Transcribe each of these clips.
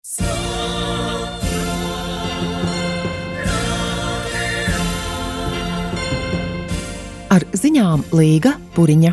Ar ziņām Līga Puriņa.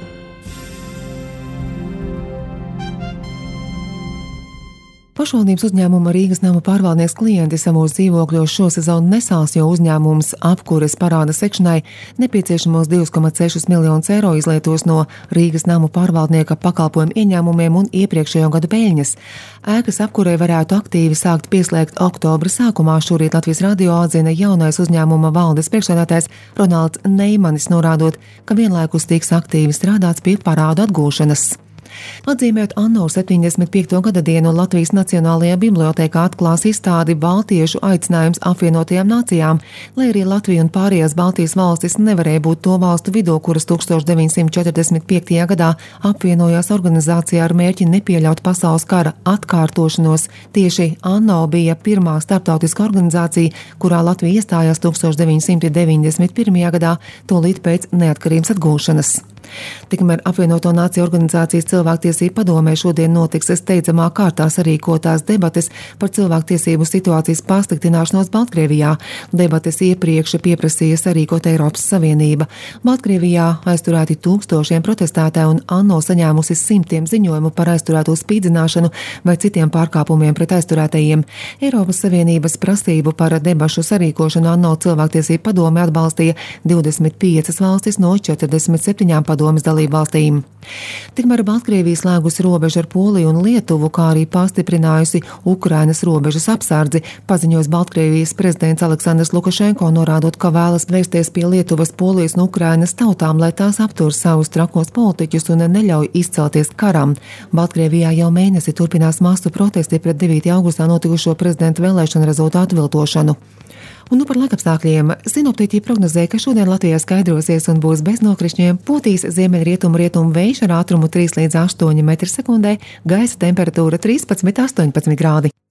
Pašvaldības uzņēmuma Rīgas namu pārvaldnieks klienti savos dzīvokļos šosezonu nesās, jo uzņēmums apkures parāda sekšanai nepieciešamos 2,6 miljonus eiro izlietos no Rīgas namu pārvaldnieka pakalpojumu ieņēmumiem un iepriekšējo gadu peļņas. Ēkas apkurei varētu aktīvi sākt pieslēgt oktobra sākumā. Šorīt Latvijas radio atzina jaunais uzņēmuma valdes priekšsēdētājs Ronalds Neimanis, norādot, ka vienlaikus tiks aktīvi strādāts pie parādu atgūšanas. Atzīmējot ANO 75. gada dienu, Latvijas Nacionālajā bibliotēkā atklās izstādi Baltiešu aicinājums apvienotajām nācijām, lai arī Latvija un pārējās Baltijas valstis nevarēja būt to valstu vidū, kuras 1945. gadā apvienojās organizācijā ar mērķi nepieļaut pasaules kara atkārtošanos. Tieši ANO bija pirmā starptautiska organizācija, kurā Latvija iestājās 1991. gadā, tūlīt pēc neatkarības atgūšanas. Tikmēr apvienoto nāciju organizācijas cilvēktiesību padomē šodien notiks steidzamā kārtā sarīkotās debates par cilvēktiesību situācijas pasliktināšanos Baltkrievijā. Debates iepriekš pieprasīja sarīkot Eiropas Savienība. Baltkrievijā aizturēti tūkstošiem protestētāju un ANO saņēmusi simtiem ziņojumu par aizturēto spīdzināšanu vai citiem pārkāpumiem pret aizturētajiem. Eiropas Savienības prasību par debašu sarīkošanu ANO cilvēktiesību padome atbalstīja 25 valstis no 47 padomes dalībvalstīm. Tikmēr Baltkrievija slēgusi robežu ar Poliju un Lietuvu, kā arī pastiprinājusi Ukrainas robežas apsardzi, paziņojis Baltkrievijas prezidents Aleksandrs Lukašenko, norādot, ka vēlas vērsties pie Lietuvas, Polijas un Ukrainas tautām, lai tās aptur savus trakos politiķus un neļauj izcelties karam. Baltkrievijā jau mēnesi turpinās masu protesti pret 9. augustā notikušo prezidenta vēlēšanu rezultātu viltošanu. Un par laikapstākļiem. Sinoptiķi prognozē, ka šodien Latvijā skaidrosies un būs bez nokrišņiem, pūtīs ziemeļrietumu vējš ar ātrumu 3 līdz 8 metri sekundē, gaisa temperatūra 13–18 grādi.